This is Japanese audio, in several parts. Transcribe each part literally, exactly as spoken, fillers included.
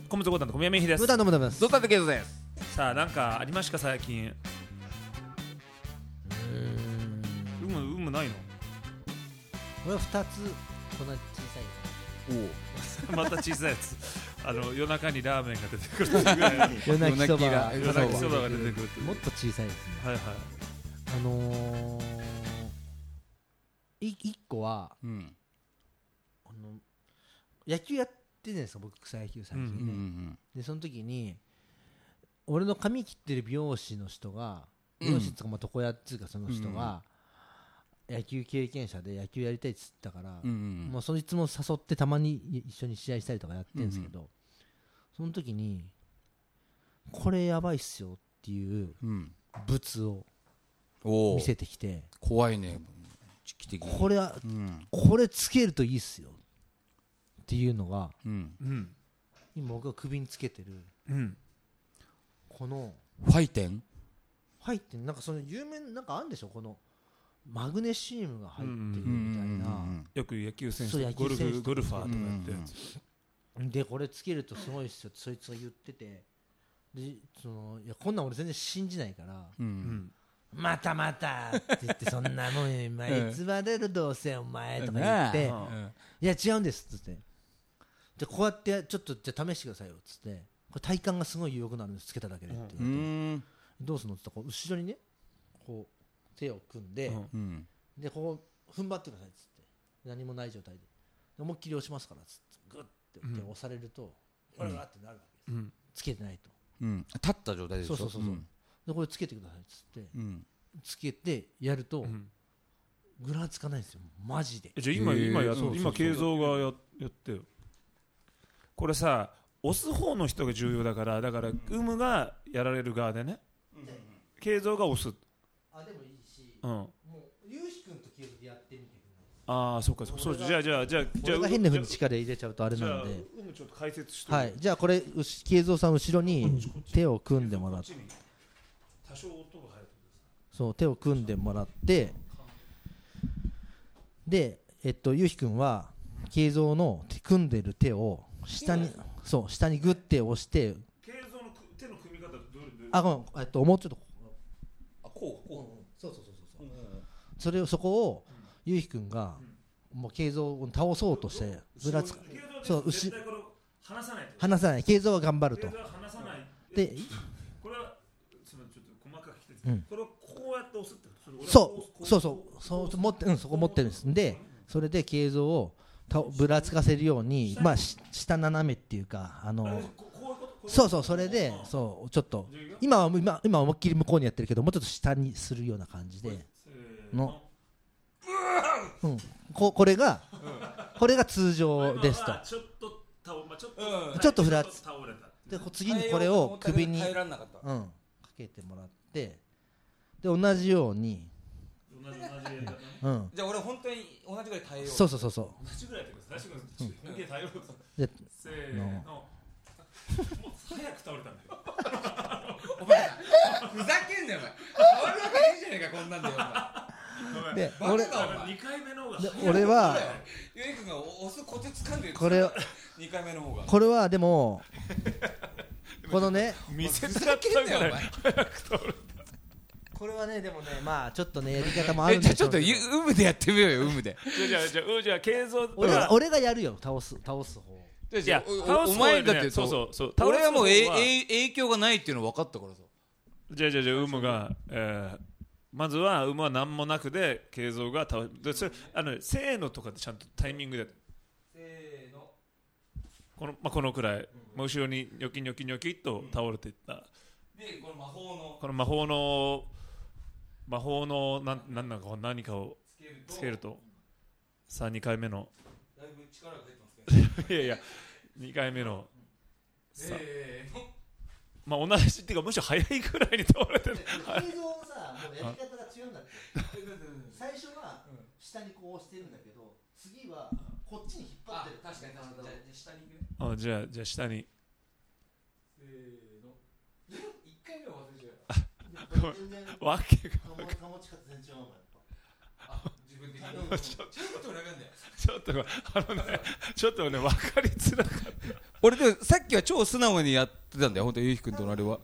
コムズゴタンと小宮美秀です。 ブタのムダです。 ゾタテケイトです。 さあなんかありましたか最近。 うーんうむうむないの？ 俺はふたつこんな小さいまた小さいやつ。あの夜中にラーメンが出てくるぐらい夜泣きそば夜泣きそばが出てくるという。 もっと小さいですね。 はいはい。 あのー、い一個は、 うん、 あの野球やってるんですか、僕草野球最近ね、 うんうん、 でその時に俺の髪切ってる美容師の人が、美容師とかまあ床屋っていうかその人が、野球経験者で野球やりたいっつったから、 うんうん、 もうそいつも誘ってたまに一緒に試合したりとかやってるんですけど、うんうん、その時にこれやばいっすよっていう物を見せてきて、 怖いね。 これは、うん、これつけるといいっすよっていうのが、 うんうん、 今僕が首につけてる、うん、このファイテンファイテンなんかその有名なんかあるんでしょ、このマグネシウムが入ってるみたいな、 よく野球選手ゴルフゴルファーとかやってるやつで、これつけるとすごいっすよってそいつが言ってて、でそのいやこんなん俺全然信じないから、うんうんまたまたって言ってそんなもん偽れるどうせお前とか言っていや違うんですっつってでこうやってちょっとじゃ試してくださいよっつってこれ体幹がすごい良くなるんですつけただけでって言ってどうするのって言ったら後ろにねこう手を組んででこう踏ん張ってくださいっつって何もない状態で思いっきり押しますからっつってグッて押されるとガラガラってなるわけですつけてないと立った状態でしょ。 そうそうそうでこれつけてくださいっつって、うん、つけてやると、うん、ぐらつかないんですよマジで。 じゃあ今今や今慶三が や, やってよこれさ押す方の人が重要だからだから有無がやられる側でね慶三が押すあでもいいし、うん、もうゆうひくんと慶三でやってみてください。 ああそうかそうじゃあじゃあじゃあじゃあ俺が変な風に力入れちゃうとあれなんで有無ちょっと解説してはいじゃあこれ慶三さん後ろに手を組んでもらって多少音が入るそう手を組んでもらってでえっとゆうひくんは慶三の組んでる手を下にそう下にグッて押して慶三の手の組み方どれどれあごめんえっともうちょっとあこうこうそうそうそうそう、うん、それをそこを、うん、ゆうひくんが、うん、もう慶三を倒そうとしてぶらつかそう後ろ離さない離さない慶三は頑張ると離さないでこれはちょっと細かく聞いて、うん、これをこうやって押すってそうそうそうそう持って、うん、そこ持ってるんですでそれで慶三をたぶらつかせるようにまあ下斜めっていうかあのそうそうそれでそうちょっっと今は今今思いっきり向こうにやってるけどもうちょっと下にするような感じでの、うん、こ, これがこれが通常ですとちょっとちょっとちょっとふらつで次にこれを首に、うん、かけてもらってで同じように同じ同じうん、 じゃあ俺本当に同じぐらい耐えようそうそうそうそう同じぐらいってことですね本気で耐えようとでせーのもう早く倒れたんだよお前ふざけんなよお前変わるわけないじゃねえかこんなんだよお前で俺にかいめの方が俺はゆういくんが押すコツ掴んでるこれにかいめの方がこれはでもこのね見せつかったんじゃない早く倒れたこれはねでもねまあちょっとねやり方もあるんでしょうけどちょっと有無でやってみようよ有無でじゃあじゃあじゃあ慶三俺が俺がやるよ倒す倒す方いやお前だってそうそうそう俺はもう影響がないっていうの分かったからさじゃあじゃあじゃあ有無がまずは有無は何もなくで慶三が倒れそれあのせーのとかでちゃんとタイミングでせーのこのまあこのくらい後ろにニョキニョキニョキっと倒れていったでこの魔法のこの魔法の魔法の何何なんか何かをつけるとさあにかいめのだいぶ力が出てますけどいやいやにかいめのさえー、 まあ同じっていうかむしろ早いぐらいに倒れてる映像のさもうやり方が違うんだって最初は下にこう押してるんだけど次はこっちに引っ張ってる確かに確かにじゃあ下に行くねあじゃあじゃあ下にせーのいっかいめは忘れちゃうわけが保ち方全然違うもんやっぱあ自分でちょっと分かんないちょっとあのねちょっとね分かりづらかった俺でもさっきは超素直にやってたんだよ本当ゆうひくんとのあれは。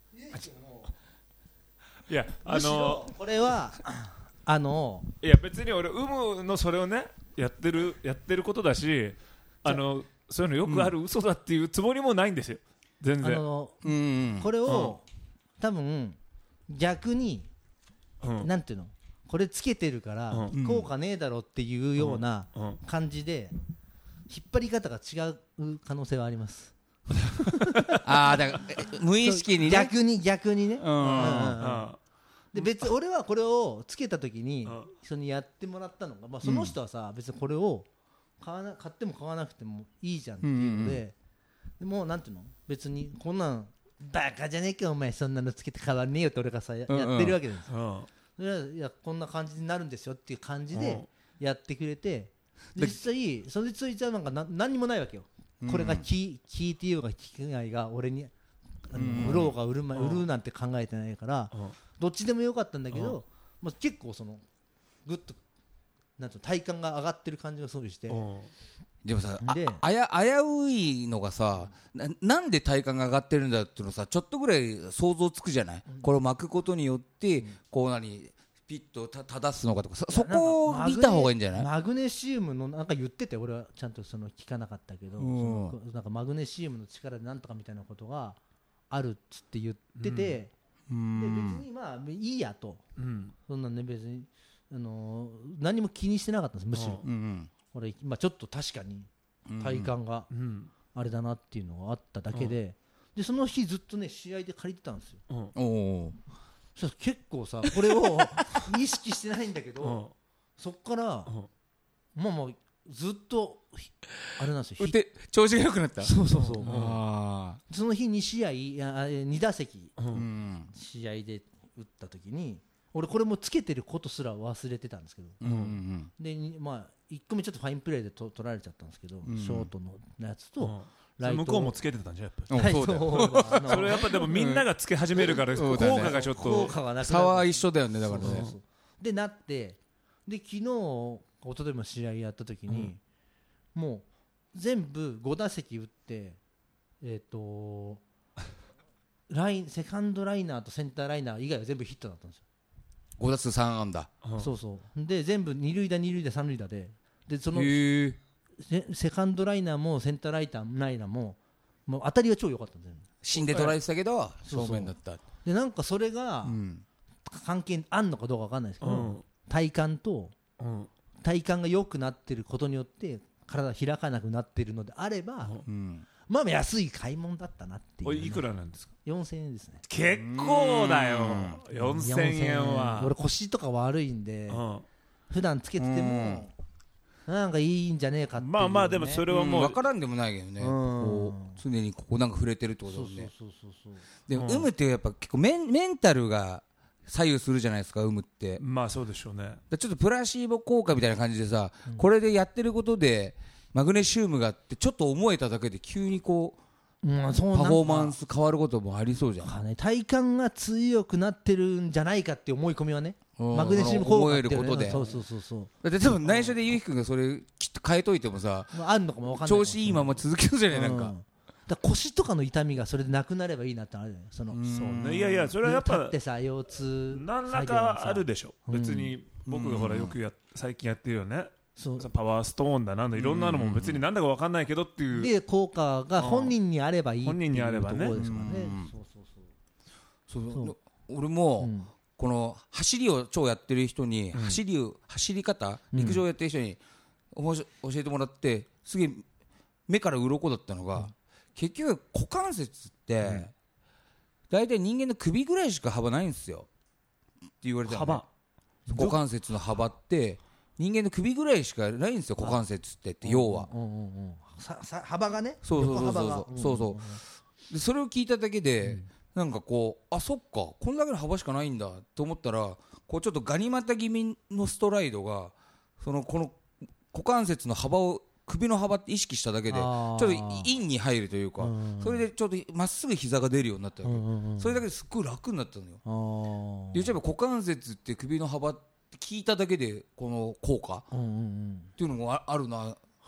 いやあむしろのこれはあのいや別に俺有無のそれをねやってるやってることだし、あのそういうのよくある嘘だっていうつもりもないんですよ全然。 あのうんうんこれを多分逆にうんなんていうのこれつけてるからうん効果ねえだろっていうようなうん感じで引っ張り方が違う可能性はあります。 ああだからえ無意識にね。 逆に逆にね。 うんうんあで別に俺はこれをつけた時にうん人にやってもらったのが、まあ、その人はさ、別にこれを買わな買っても買わなくてもいいじゃんっていうので、でもうなんていうの別にこんなんバカじゃねえかお前そんなのつけて変わんねえよって俺がさや,、 うんうんやってるわけです。 うんそれはいやこんな感じになるんですよっていう感じでうんやってくれて、実際それついちゃなんかな何にもないわけよ、 うんこれが聞聞いてようが聞けないが俺にあのうん売ろうが売る,、ま、 うん売るなんて考えてないから、 うんどっちでもよかったんだけうんど、まあ、結構そのグッとなんていうの体感が上がってる感じがするして、 うんでもさあであや危ういのがさな、なんで体感が上がってるんだっていうのさちょっとぐらい想像つくじゃない、これを巻くことによってこう何ピッとた正すのかとかそそこを見た方がいいんじゃない。 マグネシウムのなんか言ってて俺はちゃんとその聞かなかったけど、 うんそのなんかマグネシウムの力でなんとかみたいなことがあるっつって言ってて、 うでん別にまあいいやと、 うんそんなんね別に、あのー何も気にしてなかったんですむしろ、 うんうん俺、まあ、ちょっと確かに体感がうんあれだなっていうのがあっただけで、でその日ずっとね試合で借りてたんですよ。 うんおおそしたら結構さこれを意識してないんだけど、 うんそっからうんまあまあずっとひあれなんですよ。ひ打って調子が良くなった。 そうそうそう、 あその日に試合いやに打席うーうんん試合で打った時に俺これもつけてることすら忘れてたんですけど、 うんうんでにまあいっこめちょっとファインプレーでと取られちゃったんですけど、 うんショートのやつとうんライト向こうもつけてたんじゃんやっぱうんライトそうだよをあのそれやっぱでもみんながつけ始めるから効そうだね果がちょっ効と果がなくなる差は一緒だよねだからねそうそうそうでなってで昨日一昨日も試合やった時に、もう全部ご打席打ってえっ、とラインセカンドライナーとセンターライナー以外は全部ヒットだったんですよ、 ご打数さん安打うんそうそうで全部二塁打二塁打三塁打ででそのへえセセカンドライナーもセンターライナーライナーももう当たりは超良かったんだよね。 死んで捉えてたけどそうそう正面だったでなんかそれがうん関係あんのかどうかわかんないですけど、 うん体幹とうん体幹が良くなってることによって体開かなくなってるのであれば、 うんまあ安い買い物だったなっていう、ね、 おいいくらなんですかよんせんえんですね。 結構だよよんせんえんよんせんは俺腰とか悪いんで、 うん普段つけててもなんかいいんじゃねえかっていう、ね、 まあまあでもそれはもう分からんでもないけどねうんこう常にここなんか触れてるってことそうそうだもんねそうそうそうでうん有無ってやっぱ結構メンメンタルが左右するじゃないですか有無ってまあそうでしょうねだからちょっとプラシーボ効果みたいな感じでさ、これでやってることでマグネシウムがあってちょっと思えただけで急にこううん、そうパフォーマンスス変わることもありそうじゃん、 ね、体幹が強くなってるんじゃないかって思い込みはね、 うんマグネシウム効果思っていうねえることでそうそうそうそう、 だって多分内緒でゆうひくんがそれきっと変えといてもさまあ、あるのかもわかんない調子いいまま続けるじゃないなんか、 うんだから腰とかの痛みがそれでなくなればいいなってあるよねそのうんそうねいやいやそれはやっぱ立ってさ腰痛何らかあるでしょうん別に僕がほらよくや最近やってるよねそうパワーストーンだなんだいろんなのも別になんだか分かんないけどっていうで効果が本人にあればいいっていう本人にあればねところですからねうんそうそうそうそう俺そう、 も、 うんこの走りを超やってる人に、 うん走りを走り方うん陸上やってる人におもし教えてもらってすげえ目から鱗だったのが、結局股関節って、大体人間の首ぐらいしか幅ないんですよって言われたのね、 幅股関節の幅って人間の首ぐらいしかないんですよ股関節ってって要は、 うんうんうんささ幅がねそうそうそうそう横幅がそうそうでそれを聞いただけで、なんかこうあそっかこんだけの幅しかないんだと思ったらこうちょっとガニ股気味のストライドがそのこの股関節の幅を首の幅って意識しただけでちょあーっとインに入るというか、 うんそれでちょっとまっすぐ膝が出るようになったわけ、 うんうんうんそれだけですっごい楽になったのよ。 あー言っちゃえば股関節って首の幅って聞いただけでこの効果っうんうんうんていうのもああるなっ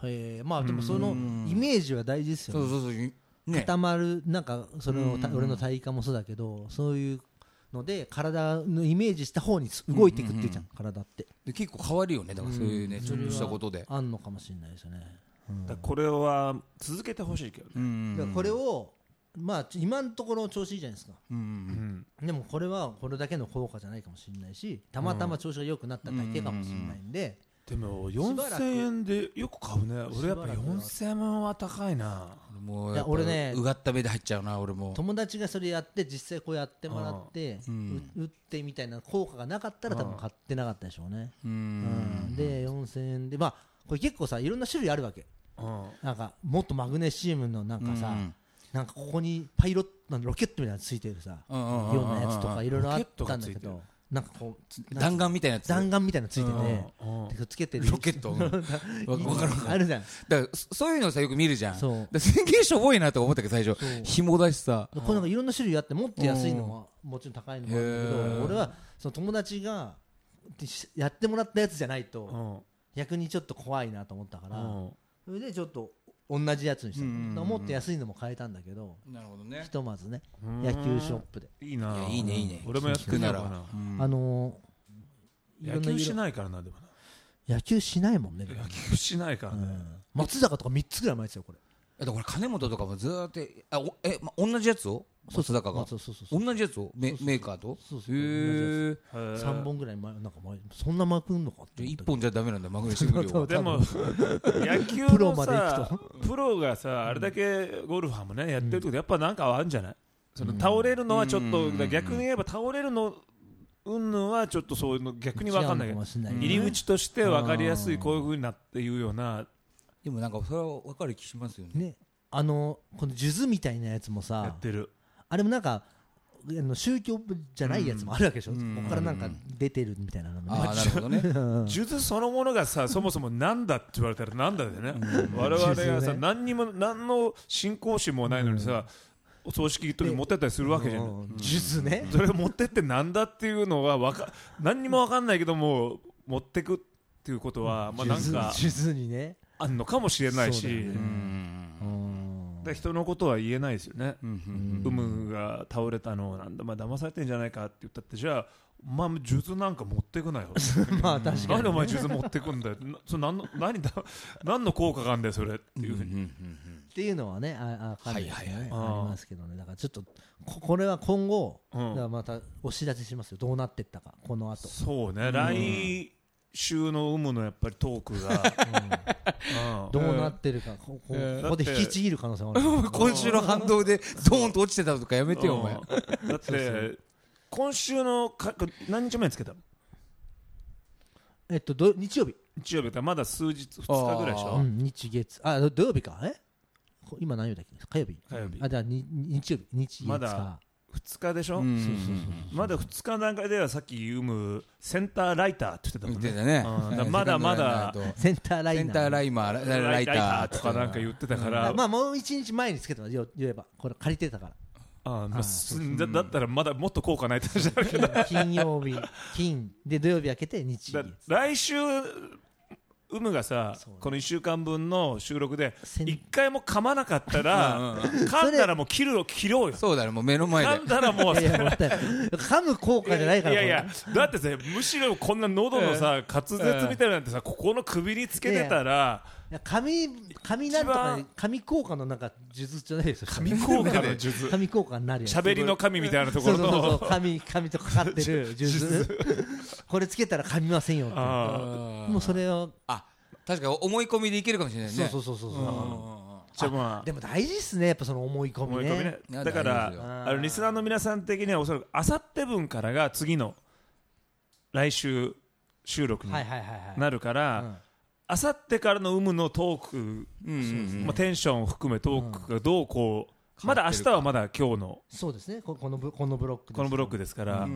へえ、まあでもそのイメージは大事ですよね。 そうそうそうね、 固まるなんかその俺の体幹もそうだけど、そういうので体のイメージした方に動いていくっていうじゃん、体ってで結構変わるよね。だからそういうね、ちょっとしたことであんのかもしれないですよね。 だこれは続けてほしいけどね。 だからこれをまあ今のところ調子いいじゃないですか。 うんでもこれはこれだけの効果じゃないかもしれないし、たまたま調子が良くなっただけかもしれないんで。 でもよんせんえんでよく買うね。俺やっぱよんせんえんは高いな。 もういや俺ねうがった目で入っちゃうな。俺も友達がそれやって実際こうやってもらって打ってみたいな効果がなかったら多分買ってなかったでしょうね。うんでよんせんえんでまあこれ結構さいろんな種類あるわけ。なんかもっとマグネシウムのなんかさ、なんかここにパイロットロケットみたいなのついてるさようなやつとかいろいろあったんだけど、なんかこう弾丸みたいなやつ弾丸みたいなのついててでつけてるロケットわかるあるじゃん。 だからそういうのさよく見るじゃん。 そうだすげえしょぼいなと思ったけど最初紐だしさ、 これなんかいろんな種類あってもっと安いのももちろん高いのもあるんだけど、俺はその友達がやってもらったやつじゃないと逆にちょっと怖いなと思ったから、それでちょっと同じやつにしたの。もっと安いのも買えたんだけど、 なるほどね、 ひとまずね野球ショップでいいな。 いいねいいね。 俺もやってくならあの野球しないからな。でも野球しないもんね。 野球しないからね。 松坂とかみっつぐらい前ですよこれ。 だから金本とかもずーっとあおえま同じやつを松坂がそうそうそう同じやつをメメーカーとそうそうへえさんぼんぐらい前なんか前そんな巻くんのかっていっぽんじゃダメなんだマグネシウム量は。 でも野球プロのまで行さプロがさあれだけゴルファーもねやってるってことやっぱなんかあるんじゃない。その倒れるのはちょっと逆に言えば倒れるのうんぬんはちょっとそういうの逆に分かんないけど入り口として分かりやすいこういうふうになっていうような。 でもなんかそれは分かる気しますよね。 ね、あのこの数珠みたいなやつもさやってる。 あれもなんかあの宗教じゃないやつもあるわけでしょ、うん、ここからなんか出てるみたいなのね。 ああなるほどね。 数珠そのものがさそもそもなんだって言われたらなんだよね、うん、我々がさ、ね、何にも何の信仰心もないのにさ、うん、お葬式の時に持ってったりするわけじゃん。 数珠ね。 それを持ってってなんだっていうのはわか何にも分かんないけども持ってくっていうことは、まあなんか数珠にねあんのかもしれないし、 ね、 で人のことは言えないですよね。有無が倒れたのをなんだ、まあ騙されてんじゃないかって言ったってじゃあまあ数珠なんか持ってくなよ。 まあ確かに、ね、 なんでお前数珠持ってくんだよ。そ何の何だ何の効果があるんだよそれっていうふうにっていうのはねああ、はいはいはい、ありますけどね。だからちょっとこれは今後、うん、だからまたお知らせしますよどうなってったかこの後。 そうね、うん、来週の有無のやっぱりトークが、 うん、どうなってるかこ こ,、えー、ここで引きちぎる可能性もある。 今週の反動でドーンと落ちてたとかやめてよ、うん、お前。 だって今週のか何日前につけたの。 えっとど日曜日日曜日かまだ数日ふつかぐらいでしょ、 うん、日月あ土曜日かえ今何曜だっけ火曜日火曜日あじゃあに日曜日日月かまだふつかでしょ。そうそうそうまだふつかの段階ではさっきユムセンターライターって言ってたもんね。 言ってたね、 うん、まだまだセンターライナーセンターライマーライターとかなんか言ってたから、 うん、まあもう一日前につけたの言えばこれ借りてたから。 ああまあ、だ, だったらまだもっと効果ないって話だけど金曜日金で土曜日明けて日曜日来週有無がさこのいっしゅうかんぶんの収録でいっかいも噛まなかったら噛んだらもう切る切ろうよ。 そうだねもう目の前で噛んだらもう噛む効果じゃないから。 いやいやだってさむしろこんな喉のさ滑舌みたいなんてさここの首につけてたら髪髪なんとか髪効果のなんか数珠じゃないですよ。 髪効果の数珠髪効果になるやつ喋りの髪みたいなところのそうそうそう髪髪とかかってる数珠これつけたら噛みませんよってもうそれをあ確か思い込みでいけるかもしれないね。 そうそうそうそうじゃあまあでも大事っすねやっぱその思い込み ね, 思い込みねだからあのリスナーの皆さん的にはおそらくあさって分からが次の来週収録になるからあさってからの有無のトーク、うんうんうんまあ、テンションを含めトークがどうこう、うん、まだ明日はまだ今日のそうですねこのブこのブロックですこのブロックですから、うんうんうん、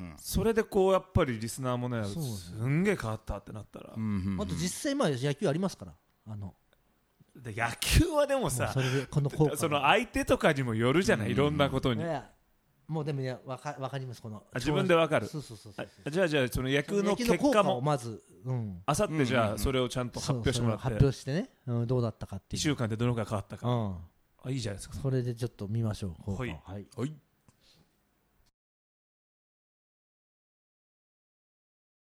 それでこうやっぱりリスナーもねすんげえ変わったってなったら、うんうんうん、 あと実際まあ野球ありますからあので野球はでもさそれでこのその相手とかにもよるじゃない、うん、いろんなことに。 もうでもねわかわかりますこの自分でわかる。 そうそうそうそうあじゃあじゃあその野球の結果もまず、うん、 あさってじゃあそれをちゃんと発表してもらって、 発表してね、うん、どうだったかっていういっしゅうかんでどのくらい変わったか、 うん、 あいいじゃないですか。 それでちょっと見ましょう。 はい、 はい